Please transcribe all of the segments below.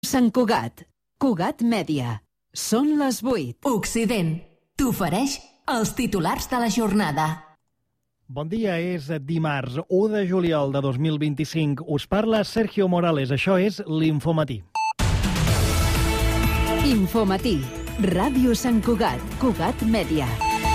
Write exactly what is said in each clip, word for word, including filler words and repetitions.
Sant Cugat, Cugat Mèdia. Són les vuit. Occident t'ofereix els titulars de la jornada. Bon dia, és dimarts u de juliol de dos mil vint-i-cinc. Us parla Sergio Morales, això és l'Infomatí. Infomatí, Ràdio Sant Cugat, Cugat Mèdia.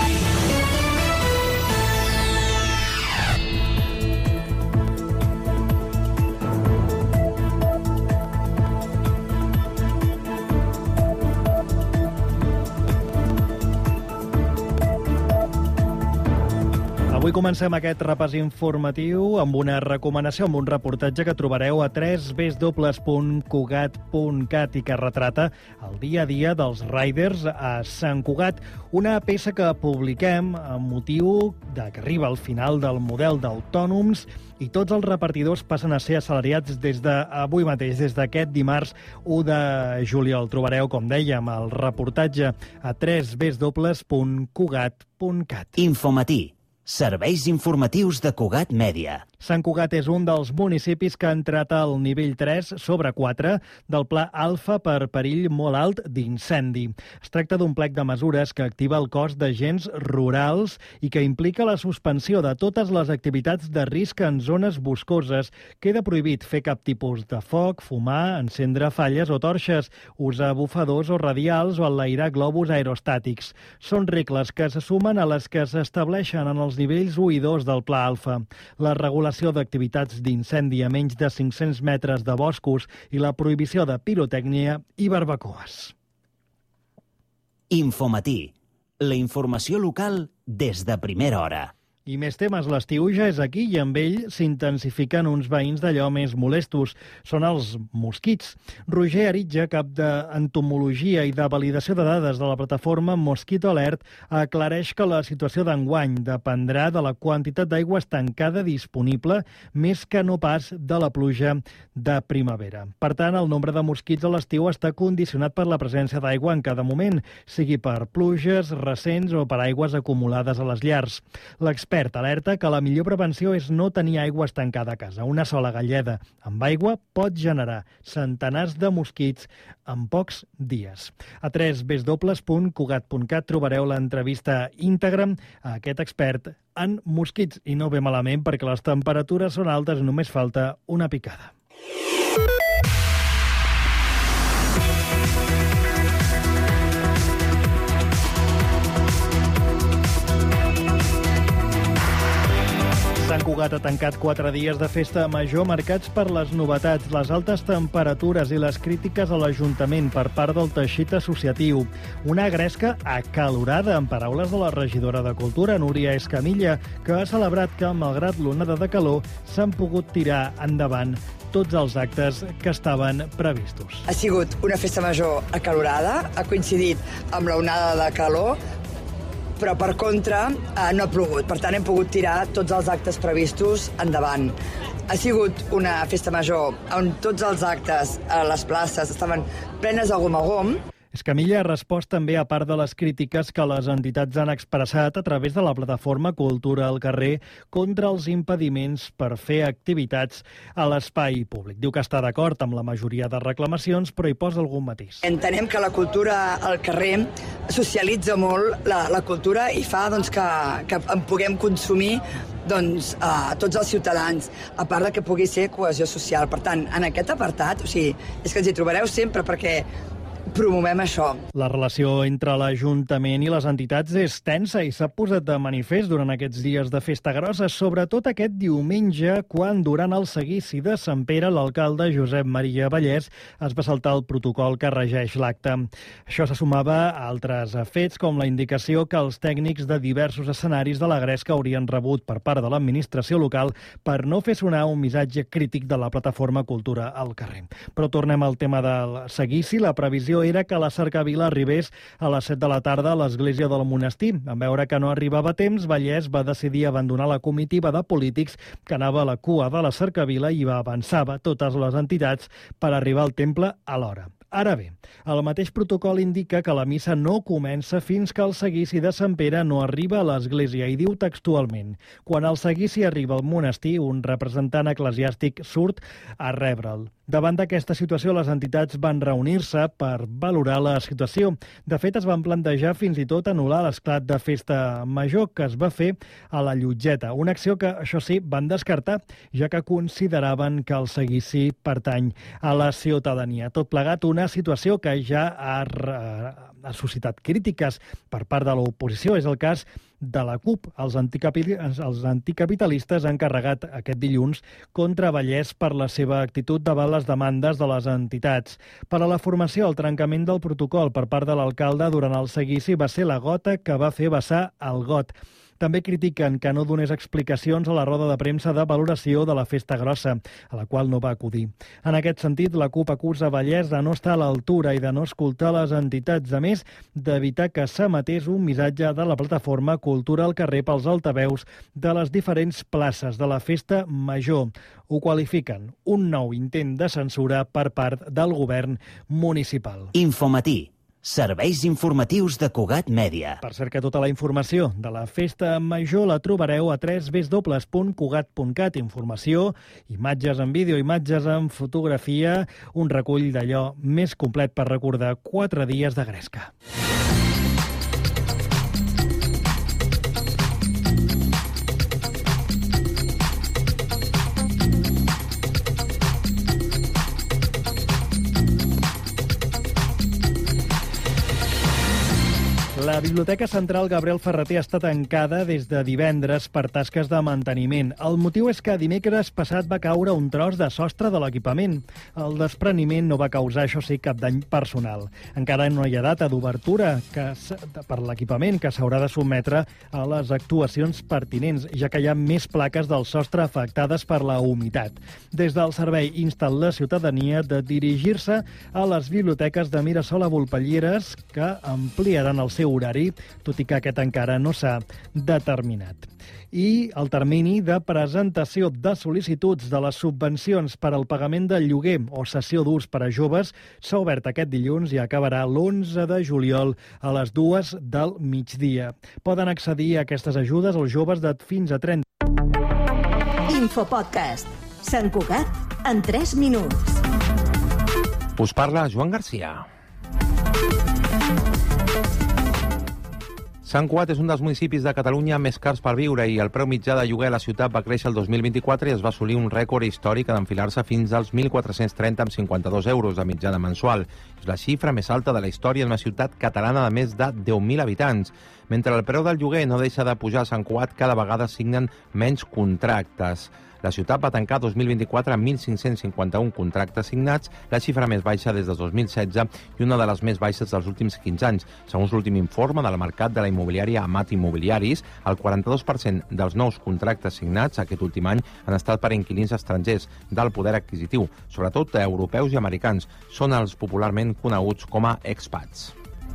Avui comencem aquest repàs informatiu amb una recomanació, amb un reportatge que trobareu a w w w punt cugat punt cat i que retrata el dia a dia dels riders a Sant Cugat, una peça que publiquem amb motiu de que arriba al final del model d'autònoms i tots els repartidors passen a ser assalariats des d'avui mateix, des d'aquest dimarts u de juliol. Trobareu, com dèiem, el reportatge a w w w punt cugat punt cat. Infomatí. Serveis informatius de Cugat Mèdia. Sant Cugat és un dels municipis que ha entrat al nivell tres sobre quatre del Pla Alfa per perill molt alt d'incendi. Es tracta d'un plec de mesures que activa el cos d'agents rurals i que implica la suspensió de totes les activitats de risc en zones boscoses. Queda prohibit fer cap tipus de foc, fumar, encendre falles o torxes, usar bufadors o radials o enlairar globus aerostàtics. Són regles que se sumen a les que s'estableixen en els nivells u i dos del Pla Alfa. La regulació d'activitats d'incendi a menys de cinc-cents metres de boscos i la prohibició de pirotècnia i barbacoes. Infomatí. La informació local des de primera hora. I més temes, l'estiu ja és aquí i amb ell s'intensifiquen uns veïns d'allò més molestos. Són els mosquits. Roger Aritja, cap d'entomologia i de validació de dades de la plataforma Mosquito Alert, aclareix que la situació d'enguany dependrà de la quantitat d'aigua estancada disponible més que no pas de la pluja de primavera. Per tant, el nombre de mosquits a l'estiu està condicionat per la presència d'aigua en cada moment, sigui per pluges recents o per aigües acumulades a les llars. L'expert alerta que la millor prevenció és no tenir aigua estancada a casa. Una sola galleda amb aigua pot generar centenars de mosquits en pocs dies. A w w w punt cugat punt cat trobareu l'entrevista íntegra a aquest expert en mosquits. I no ve malament perquè les temperatures són altes i només falta una picada. Sant Cugat ha tancat quatre dies de festa major marcats per les novetats, les altes temperatures i les crítiques a l'Ajuntament per part del teixit associatiu. Una gresca acalorada, en paraules de la regidora de Cultura, Núria Escamilla, que ha celebrat que, malgrat l'onada de calor, s'han pogut tirar endavant tots els actes que estaven previstos. Ha sigut una festa major acalorada, ha coincidit amb l'onada de calor, però per contra eh, no ha plogut. Per tant, hem pogut tirar tots els actes previstos endavant. Ha sigut una festa major on tots els actes a les places estaven plenes de gom a gom. Escamilla ha respost també a part de les crítiques que les entitats han expressat a través de la plataforma Cultura al carrer contra els impediments per fer activitats a l'espai públic. Diu que està d'acord amb la majoria de reclamacions, però hi posa algun matís. Entenem que la cultura al carrer socialitza molt la, la cultura i fa doncs, que, que en puguem consumir doncs, a tots els ciutadans, a part de que pugui ser cohesió social. Per tant, en aquest apartat, o sigui, és que ens hi trobareu sempre perquè promovem això. La relació entre l'Ajuntament i les entitats és tensa i s'ha posat de manifest durant aquests dies de festa grossa, sobretot aquest diumenge, quan durant el seguici de Sant Pere l'alcalde Josep Maria Vallès es va saltar el protocol que regeix l'acte. Això se sumava a altres fets, com la indicació que els tècnics de diversos escenaris de la gresca haurien rebut per part de l'administració local per no fer sonar un missatge crític de la plataforma Cultura al carrer. Però tornem al tema del seguici. La previsió era que la cercavila arribés a les set de la tarda a l'església del monestir. En veure que no arribava a temps, Vallès va decidir abandonar la comitiva de polítics que anava a la cua de la cercavila i va avançava totes les entitats per arribar al temple a l'hora. Ara bé, el mateix protocol indica que la missa no comença fins que el seguici de Sant Pere no arriba a l'església i diu textualment: quan el seguici arriba al monestir, un representant eclesiàstic surt a rebre'l. Davant d'aquesta situació, les entitats van reunir-se per valorar la situació. De fet, es van plantejar fins i tot anul·lar l'esclat de festa major que es va fer a la Llotgeta, una acció que, això sí, van descartar, ja que consideraven que el seguici pertany a la ciutadania. Tot plegat, una situació que ja ha, ha suscitat crítiques per part de l'oposició. És el cas de la CUP. Els, els anticapitalistes han carregat aquest dilluns contra Vallès per la seva actitud davant les demandes de les entitats. Per a la formació, el trencament del protocol per part de l'alcalde durant el seguici va ser la gota que va fer vessar el got. També critiquen que no donés explicacions a la roda de premsa de valoració de la festa grossa, a la qual no va acudir. En aquest sentit, la CUP acusa Vallès de no estar a l'altura i de no escoltar les entitats, a més d'evitar que s'emetés un missatge de la plataforma Cultura al carrer pels altaveus de les diferents places de la festa major. Ho qualifiquen un nou intent de censura per part del govern municipal. Infomatí. Serveis informatius de Cugat Mèdia. Per cert, que tota la informació de la festa major la trobareu a w w w punt cugat punt cat. Informació, imatges en vídeo, imatges en fotografia, un recull d'allò més complet per recordar quatre dies de gresca. La Biblioteca Central Gabriel Ferrater està tancada des de divendres per tasques de manteniment. El motiu és que dimecres passat va caure un tros de sostre de l'equipament. El despreniment no va causar, això sí, cap dany personal. Encara no hi ha data d'obertura per l'equipament que s'haurà de sotmetre a les actuacions pertinents, ja que hi ha més plaques del sostre afectades per la humitat. Des del servei insta la ciutadania de dirigir-se a les biblioteques de Mirasol a Volpelleres, que ampliaran el seu horari, tot i que aquest encara no s'ha determinat. I el termini de presentació de sol·licituds de les subvencions per al pagament del lloguer o cessió d'ús per a joves s'ha obert aquest dilluns i acabarà l'onze de juliol a les dues del migdia. Poden accedir a aquestes ajudes els joves de fins a trenta. Infopodcast. Sant Cugat en tres minuts. Us parla Joan Garcia. Sant Cugat és un dels municipis de Catalunya més cars per viure i el preu mitjà de lloguer a la ciutat va créixer el dos mil vint-i-quatre i es va assolir un rècord històric d'enfilar-se fins als mil quatre-cents trenta amb cinquanta-dos euros de mitjana mensual. És la xifra més alta de la història en una ciutat catalana de més de deu mil habitants. Mentre el preu del lloguer no deixa de pujar a Sant Cugat, cada vegada signen menys contractes. La ciutat va tancar dos mil vint-i-quatre amb mil cinc-cents cinquanta-un contractes signats, la xifra més baixa des del dos mil setze i una de les més baixes dels últims quinze anys. Segons l'últim informe del mercat de la immobiliària Amat Immobiliaris, el quaranta-dos per cent dels nous contractes signats aquest últim any han estat per inquilins estrangers del poder adquisitiu, sobretot europeus i americans. Són els popularment coneguts com a expats.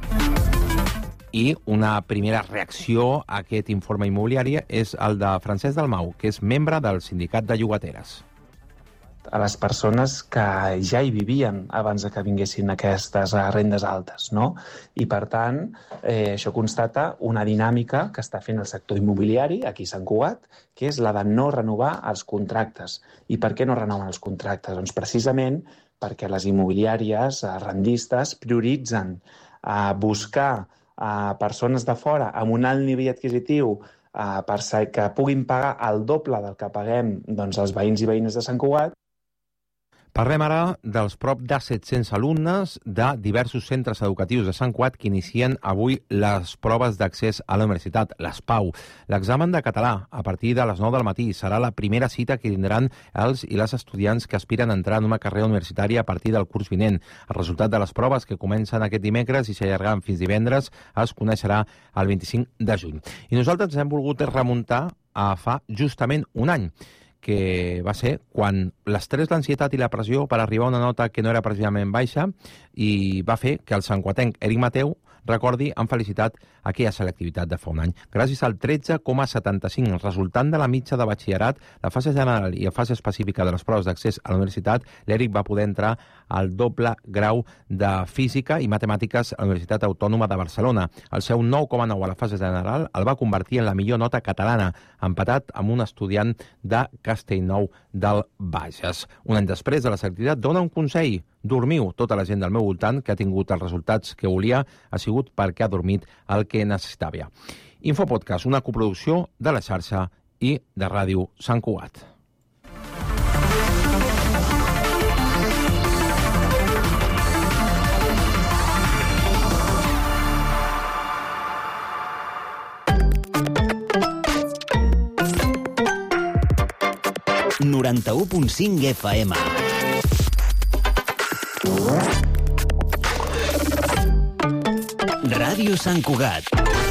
I una primera reacció a aquest informe immobiliari és el de Francesc Dalmau, que és membre del Sindicat de Llogateres. A les persones que ja hi vivien abans que vinguessin aquestes rendes altes, no? I, per tant, eh, això constata una dinàmica que està fent el sector immobiliari aquí a Sant Cugat, que és la de no renovar els contractes. I per què no renoven els contractes? Doncs precisament perquè les immobiliàries rendistes prioritzen a buscar a persones de fora amb un alt nivell adquisitiu eh, per que puguin pagar el doble del que paguem doncs, els veïns i veïnes de Sant Cugat. Parlem ara dels prop de set-cents alumnes de diversos centres educatius de Sant Cugat que inicien avui les proves d'accés a la universitat, les PAU. L'examen de català, a partir de les nou del matí, serà la primera cita que tindran els i les estudiants que aspiren a entrar en una carrera universitària a partir del curs vinent. El resultat de les proves, que comencen aquest dimecres i s'allargaran fins divendres, es coneixerà el vint-i-cinc de juny. I nosaltres ens hem volgut remuntar a fa justament un any, que va ser quan l'estrès, l'ansietat i la pressió per arribar a una nota que no era precisament baixa i va fer que el santcuatenc Eric Mateu recordi amb felicitat aquella selectivitat de fa un any. Gràcies al tretze coma setanta-cinc, resultant de la mitja de batxillerat, la fase general i la fase específica de les proves d'accés a la universitat, l'Eric va poder entrar el doble grau de Física i Matemàtiques a la Universitat Autònoma de Barcelona. El seu nou coma nou a la fase general el va convertir en la millor nota catalana, empatat amb un estudiant de Castellnou del Bages. Un any després de la selectivitat dona un consell: dormiu. Tota la gent del meu voltant que ha tingut els resultats que volia ha sigut perquè ha dormit el que necessitava. Infopodcast, una coproducció de la xarxa i de Ràdio Sant Cugat. noranta-u punt cinc F M. Ràdio Sant Cugat.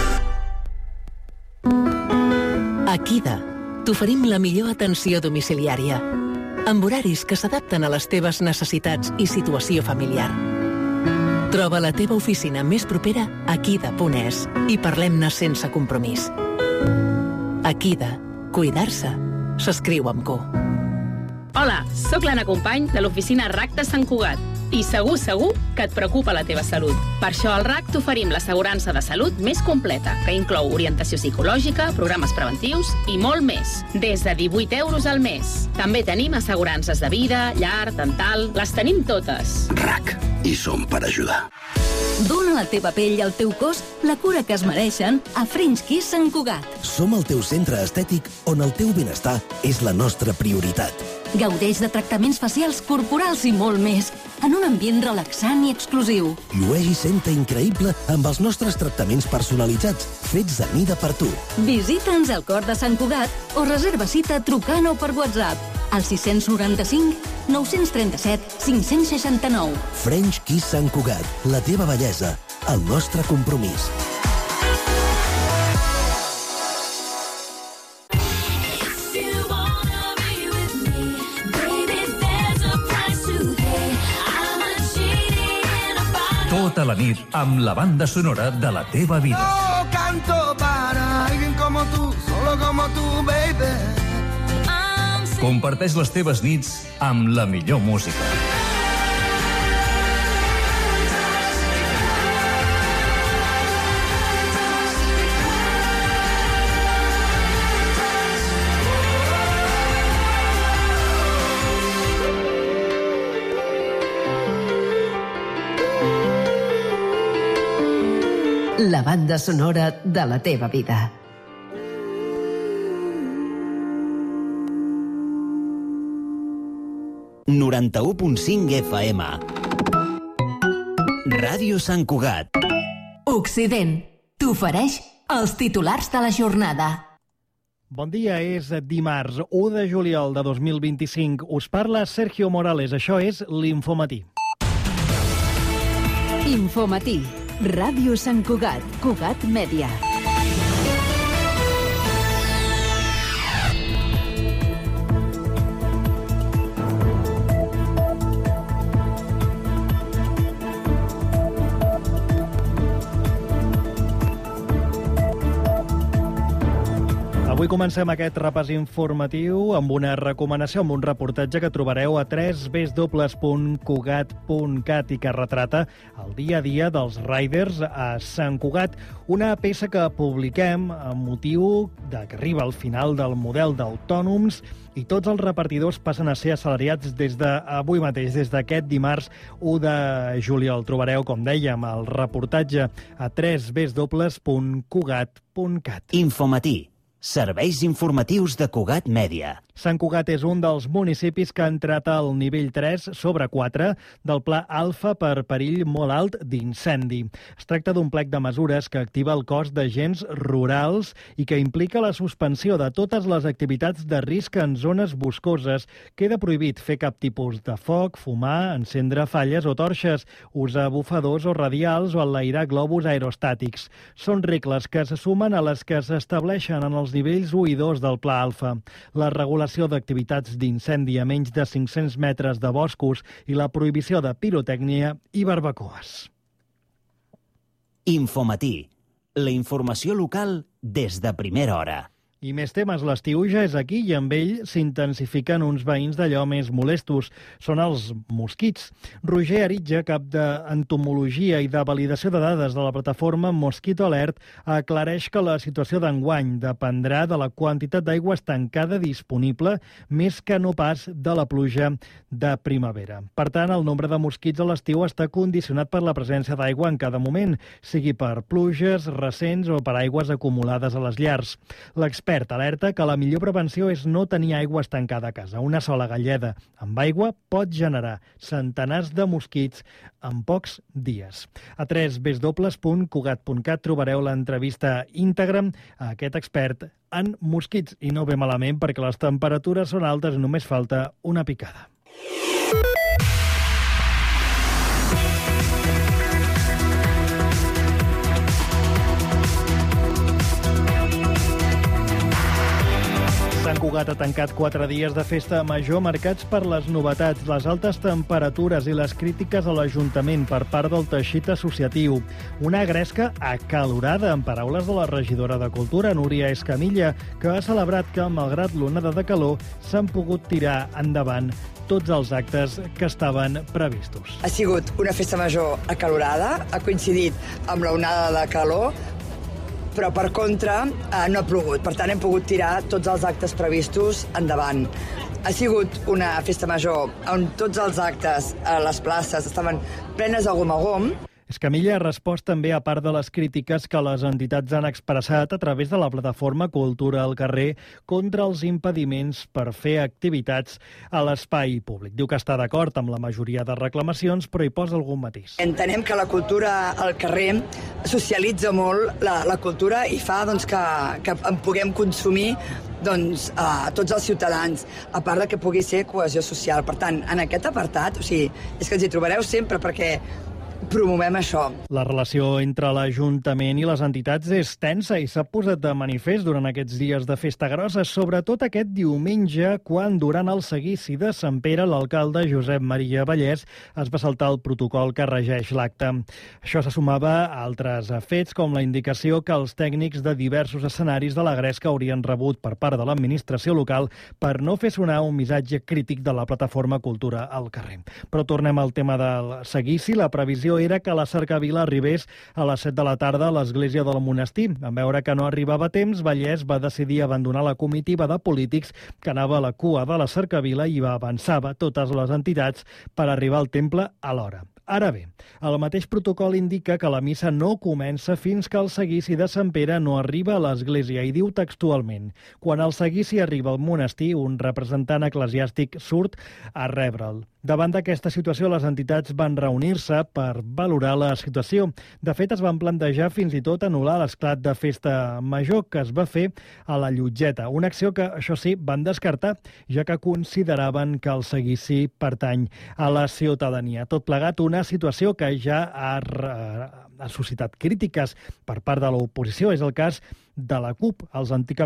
A Kida t'oferim la millor atenció domiciliària, amb horaris que s'adapten a les teves necessitats i situació familiar. Troba la teva oficina més propera a kida punt es i parlem-ne sense compromís. A Kida, cuidar-se s'escriu amb Q. Hola, sóc l'Anna Company de l'oficina R A C de Sant Cugat i segur, segur que et preocupa la teva salut. Per això al R A C t'oferim l'assegurança de salut més completa, que inclou orientació psicològica, programes preventius i molt més, des de divuit euros al mes. També tenim assegurances de vida, llar, dental, les tenim totes. R A C, hi som per ajudar. Dóna a la teva pell i al teu cos la cura que es mereixen a French Kiss Sant Cugat. Som el teu centre estètic on el teu benestar és la nostra prioritat. Gaudeix de tractaments facials, corporals i molt més, en un ambient relaxant i exclusiu. Llueix i senta increïble amb els nostres tractaments personalitzats, fets a mida per tu. Visita'ns al cor de Sant Cugat o reserva cita trucant o per WhatsApp al sis noranta-cinc nou trenta-set cinc seixanta-nou. French Kiss Sant Cugat, la teva bellesa, el nostre compromís. Tota la nit amb la banda sonora de la teva vida. No canto para alguien como tú, solo como tú, baby. Comparteix les teves nits amb la millor música. La banda sonora de la teva vida. noranta-u punt cinc F M. Ràdio Sant Cugat. Occident t'ofereix els titulars de la jornada. Bon dia, és dimarts u de juliol de dos mil vint-i-cinc. Us parla Sergio Morales, això és l'Infomatí. Infomatí. Ràdio Sant Cugat. Cugat Mèdia. Avui comencem aquest repàs informatiu amb una recomanació, amb un reportatge que trobareu a w w w punt cugat punt cat i que retrata el dia a dia dels riders a Sant Cugat, una peça que publiquem amb motiu de que arriba al final del model d'autònoms i tots els repartidors passen a ser assalariats des d'avui mateix, des d'aquest dimarts u de juliol. Trobareu, com dèiem, el reportatge a w w w punt cugat punt cat. Infomatí. Serveis informatius de Cugat Mèdia. Sant Cugat és un dels municipis que ha entrat al nivell tres sobre quatre del Pla Alfa per perill molt alt d'incendi. Es tracta d'un plec de mesures que activa el cos d'agents rurals i que implica la suspensió de totes les activitats de risc en zones boscoses. Queda prohibit fer cap tipus de foc, fumar, encendre falles o torxes, usar bufadors o radials o enlairar globus aerostàtics. Són regles que se sumen a les que s'estableixen en els nivells u i dos del Pla Alfa. La regulació d'activitats d'incendi a menys de cinc-cents metres de boscos i la prohibició de pirotècnia i barbacoes. Infomatí. La informació local des de primera hora. I més temes. L'estiu ja és aquí i amb ell s'intensifiquen uns veïns d'allò més molestos. Són els mosquits. Roger Aritja, cap d'entomologia i de validació de dades de la plataforma Mosquito Alert, aclareix que la situació d'enguany dependrà de la quantitat d'aigua estancada disponible més que no pas de la pluja de primavera. Per tant, el nombre de mosquits a l'estiu està condicionat per la presència d'aigua en cada moment, sigui per pluges recents o per aigües acumulades a les llars. L'expert alerta que la millor prevenció és no tenir aigua estancada a casa. Una sola galleda amb aigua pot generar centenars de mosquits en pocs dies. A tres w punt cugat punt cat trobareu l'entrevista íntegra a aquest expert en mosquits. I no ve malament perquè les temperatures són altes i només falta una picada. Sant Cugat ha tancat quatre dies de festa major marcats per les novetats, les altes temperatures i les crítiques a l'Ajuntament per part del teixit associatiu. Una gresca acalorada, en paraules de la regidora de Cultura, Núria Escamilla, que ha celebrat que, malgrat l'onada de calor, s'han pogut tirar endavant tots els actes que estaven previstos. Ha sigut una festa major acalorada, ha coincidit amb l'onada de calor, però per contra eh, no ha plogut. Per tant, hem pogut tirar tots els actes previstos endavant. Ha sigut una festa major on tots els actes a les places estaven plenes de gom a gom. Escamilla ha respost també a part de les crítiques que les entitats han expressat a través de la plataforma Cultura al carrer contra els impediments per fer activitats a l'espai públic. Diu que està d'acord amb la majoria de reclamacions, però hi posa algun matís. Entenem que la cultura al carrer socialitza molt la, la cultura i fa doncs, que, que en puguem consumir doncs, a tots els ciutadans, a part de que pugui ser cohesió social. Per tant, en aquest apartat, o sigui, és que ens hi trobareu sempre perquè promovem això. La relació entre l'Ajuntament i les entitats és tensa i s'ha posat de manifest durant aquests dies de festa grossa, sobretot aquest diumenge, quan durant el seguici de Sant Pere l'alcalde Josep Maria Vallès es va saltar el protocol que regeix l'acte. Això se sumava a altres fets, com la indicació que els tècnics de diversos escenaris de la gresca haurien rebut per part de l'administració local per no fer sonar un missatge crític de la plataforma Cultura al carrer. Però tornem al tema del seguici. La previsió era que la cercavila arribés a les set de la tarda a l'església del monestir. En veure que no arribava a temps, Vallès va decidir abandonar la comitiva de polítics que anava a la cua de la cercavila i va avançava totes les entitats per arribar al temple a l'hora. Ara bé, el mateix protocol indica que la missa no comença fins que el seguici de Sant Pere no arriba a l'església i diu textualment: quan el seguici arriba al monestir, un representant eclesiàstic surt a rebre'l. Davant d'aquesta situació, les entitats van reunir-se per valorar la situació. De fet, es van plantejar fins i tot anul·lar l'esclat de festa major que es va fer a la Llotgeta, una acció que, això sí, van descartar, ja que consideraven que el seguici pertany a la ciutadania. Tot plegat, una situació que ja ha, ha suscitat crítiques per part de l'oposició. És el cas de la CUP. Els,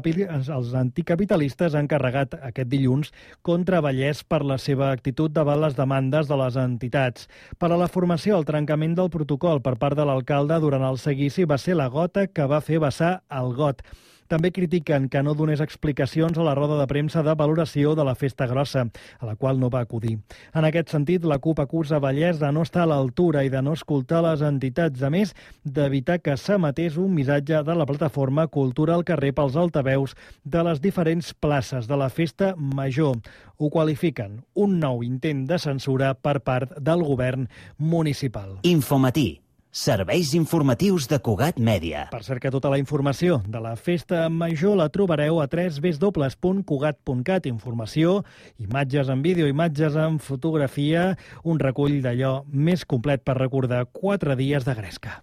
els anticapitalistes han carregat aquest dilluns contra Vallès per la seva actitud davant les demandes de les entitats. Per a la formació, el trencament del protocol per part de l'alcalde durant el seguici va ser la gota que va fer vessar el got. També critiquen que no donés explicacions a la roda de premsa de valoració de la festa grossa, a la qual no va acudir. En aquest sentit, la CUP acusa Vallès de no estar a l'altura i de no escoltar les entitats, a més d'evitar que s'emetés un missatge de la plataforma Cultura al carrer pels altaveus de les diferents places de la festa major. Ho qualifiquen un nou intent de censura per part del govern municipal. Infomatí. Serveis informatius de Cugat Mèdia. Per cert, que tota la informació de la festa major la trobareu a w punt cugat punt cat. Informació, imatges en vídeo, imatges en fotografia, un recull d'allò més complet per recordar quatre dies de gresca.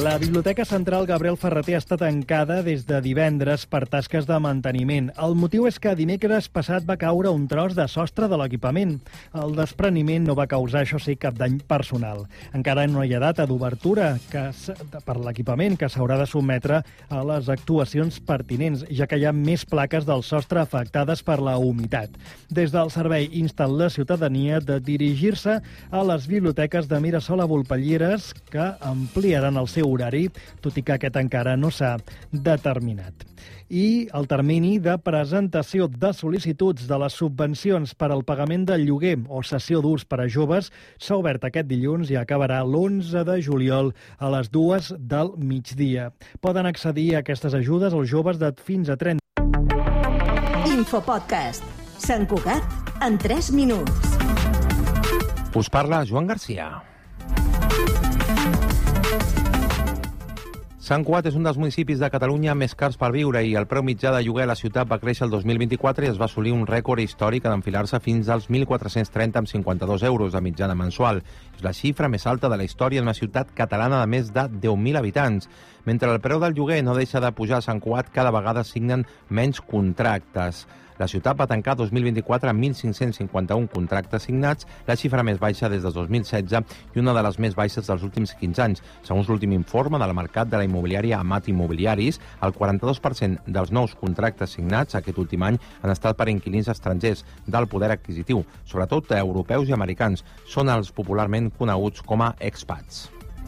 La Biblioteca Central Gabriel Ferrater està tancada des de divendres per tasques de manteniment. El motiu és que dimecres passat va caure un tros de sostre de l'equipament. El despreniment no va causar, això sí, cap dany personal. Encara no hi ha data d'obertura per l'equipament que s'haurà de sotmetre a les actuacions pertinents, ja que hi ha més plaques del sostre afectades per la humitat. Des del servei insten la ciutadania de dirigir-se a les biblioteques de Mirasol a Volpelleres, que ampliaran el seu horari, tot i que aquest encara no s'ha determinat. I el termini de presentació de sol·licituds de les subvencions per al pagament del lloguer o cessió d'ús per a joves s'ha obert aquest dilluns i acabarà l'onze de juliol a les dues del migdia. Poden accedir a aquestes ajudes als joves de fins a trenta. Infopodcast. Sant Cugat en tres minuts. Us parla Joan Garcia. Sant Cugat és un dels municipis de Catalunya més cars per viure i el preu mitjà de lloguer a la ciutat va créixer el dos mil vint-i-quatre i es va assolir un rècord històric d'enfilar-se fins als mil quatre-cents trenta amb cinquanta-dos euros de mitjana mensual. És la xifra més alta de la història en una ciutat catalana de més de deu mil habitants. Mentre el preu del lloguer no deixa de pujar a Sant Cugat, cada vegada signen menys contractes. La ciutat va tancar dos mil vint-i-quatre amb mil cinc-cents cinquanta-un contractes signats, la xifra més baixa des del dos mil setze i una de les més baixes dels últims quinze anys. Segons l'últim informe del mercat de la immobiliària Amat Immobiliaris, el quaranta-dos per cent dels nous contractes signats aquest últim any han estat per inquilins estrangers del poder adquisitiu, sobretot europeus i americans. Són els popularment coneguts com a expats.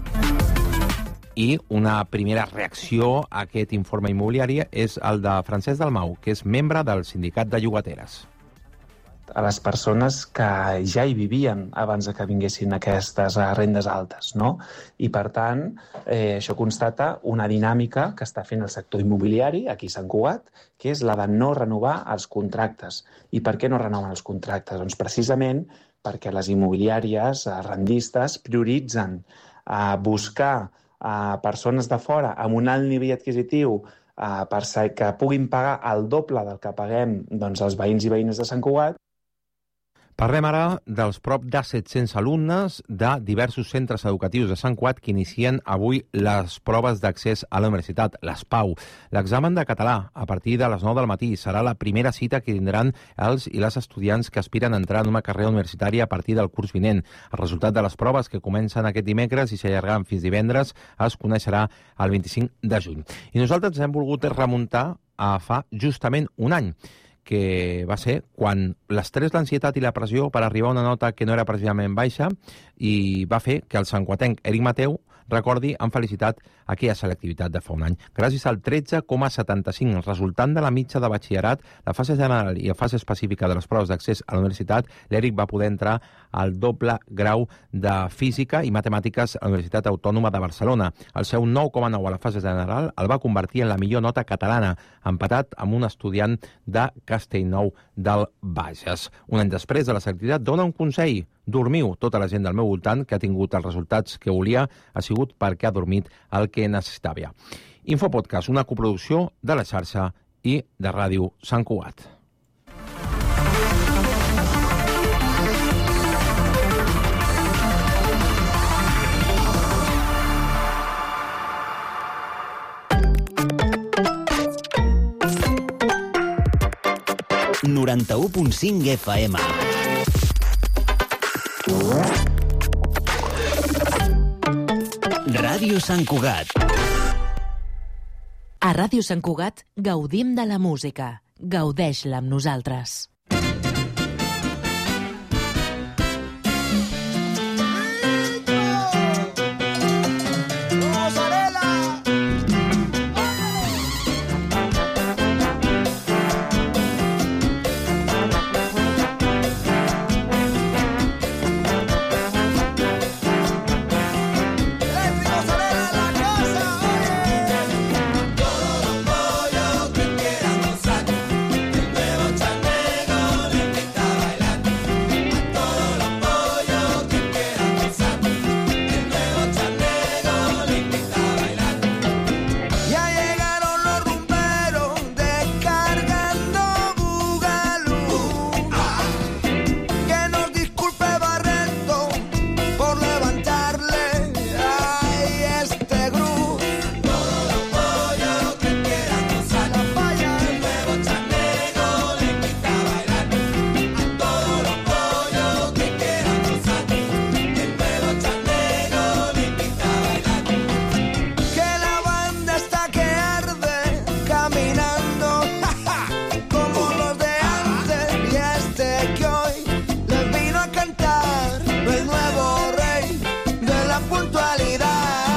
I una primera reacció a aquest informe immobiliari és el de Francesc Dalmau, que és membre del Sindicat de Llogateres. A les persones que ja hi vivien abans que vinguessin aquestes rendes altes, no? I, per tant, eh, això constata una dinàmica que està fent el sector immobiliari aquí a Sant Cugat, que és la de no renovar els contractes. I per què no renoven els contractes? Doncs precisament perquè les immobiliàries rendistes prioritzen a buscar a persones de fora amb un alt nivell adquisitiu eh, per que puguin pagar el doble del que paguem doncs, els veïns i veïnes de Sant Cugat. Parlem ara dels prop de set-cents alumnes de diversos centres educatius de Sant Cugat que inicien avui les proves d'accés a la universitat, les PAU. L'examen de català, a partir de les nou del matí, serà la primera cita que tindran els i les estudiants que aspiren a entrar en una carrera universitària a partir del curs vinent. El resultat de les proves, que comencen aquest dimecres i s'allargaran fins divendres, es coneixerà el vint-i-cinc de juny. I nosaltres ens hem volgut remuntar a fa justament un any, que va ser quan l'estrès, l'ansietat i la pressió per arribar a una nota que no era precisament baixa i va fer que el santcuatenc Eric Mateu recordi amb felicitat aquella selectivitat de fa un any. Gràcies al tretze coma setanta-cinc, resultant de la mitja de batxillerat, la fase general i la fase específica de les proves d'accés a la universitat, l'Eric va poder entrar al doble grau de Física i Matemàtiques a la Universitat Autònoma de Barcelona. El seu nou coma nou a la fase general el va convertir en la millor nota catalana, empatat amb un estudiant de Castellnou del Bages. Un any després de la selectivitat dona un consell: dormiu. Tota la gent del meu voltant que ha tingut els resultats que volia ha sigut perquè ha dormit el que necessitava. Infopodcast, una coproducció de la xarxa i de Ràdio Sant Cugat. noranta-u punt cinc F M. Ràdio Sant Cugat. A Ràdio Sant Cugat gaudim de la música. Gaudeix-la amb nosaltres. Todo un pollo que quiera gozar, el nuevo charnego la puntualidad.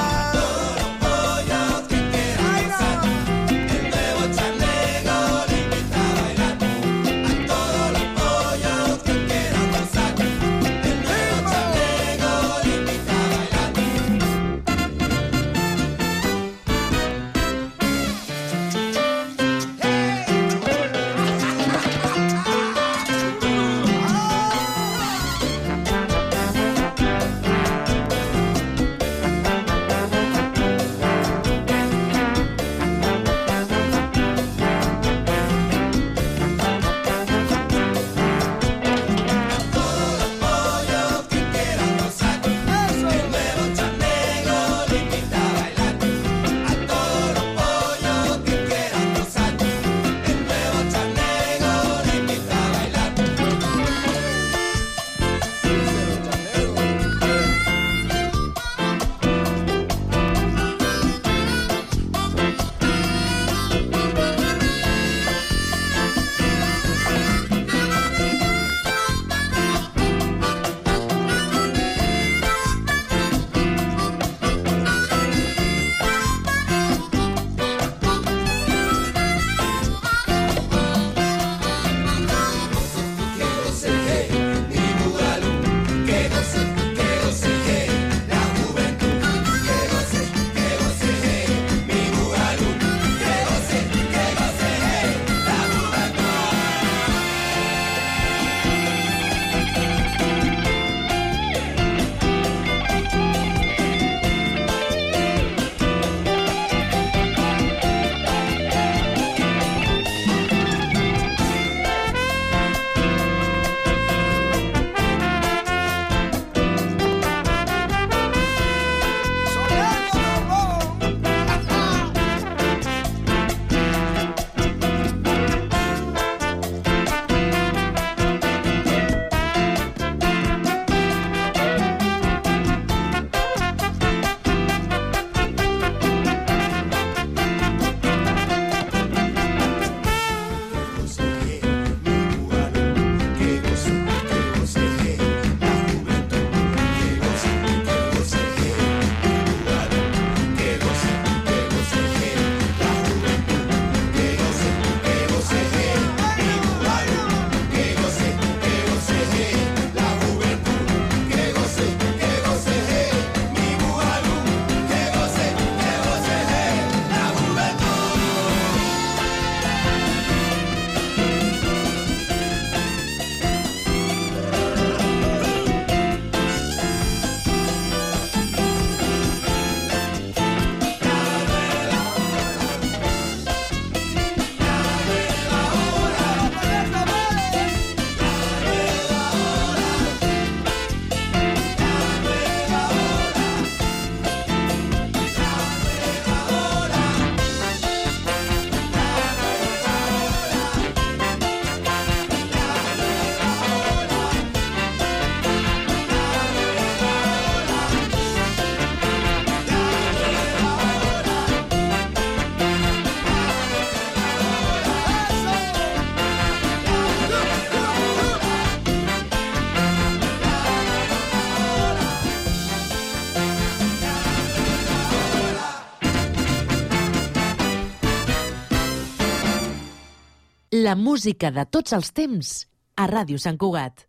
La música de tots els temps a Ràdio Sant Cugat.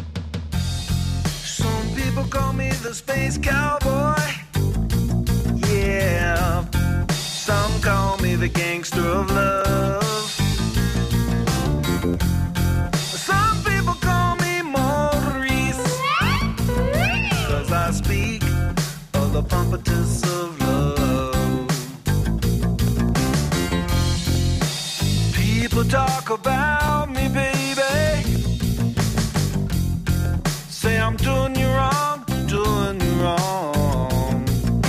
Some people call me the space cowboy. Yeah. Some call me the gangster of love. Some people call me Maurice. Cause I speak of the pompatus of love. People talk about me, baby. Say I'm doing you wrong, doing you wrong.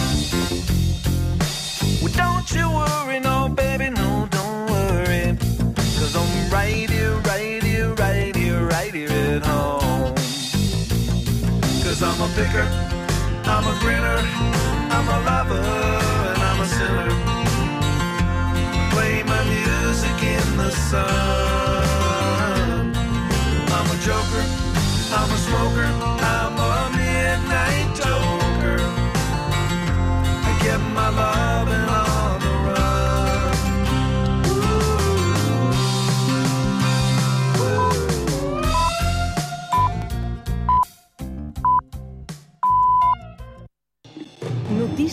Well, don't you worry, no, baby, no, don't worry. Cause I'm right here, right here, right here, right here at home. Cause I'm a picker, I'm a grinner, I'm a lover, and I'm a sinner. Play my music in the sun. I'm a joker, I'm a smoker, I'm a midnight toker. Notícies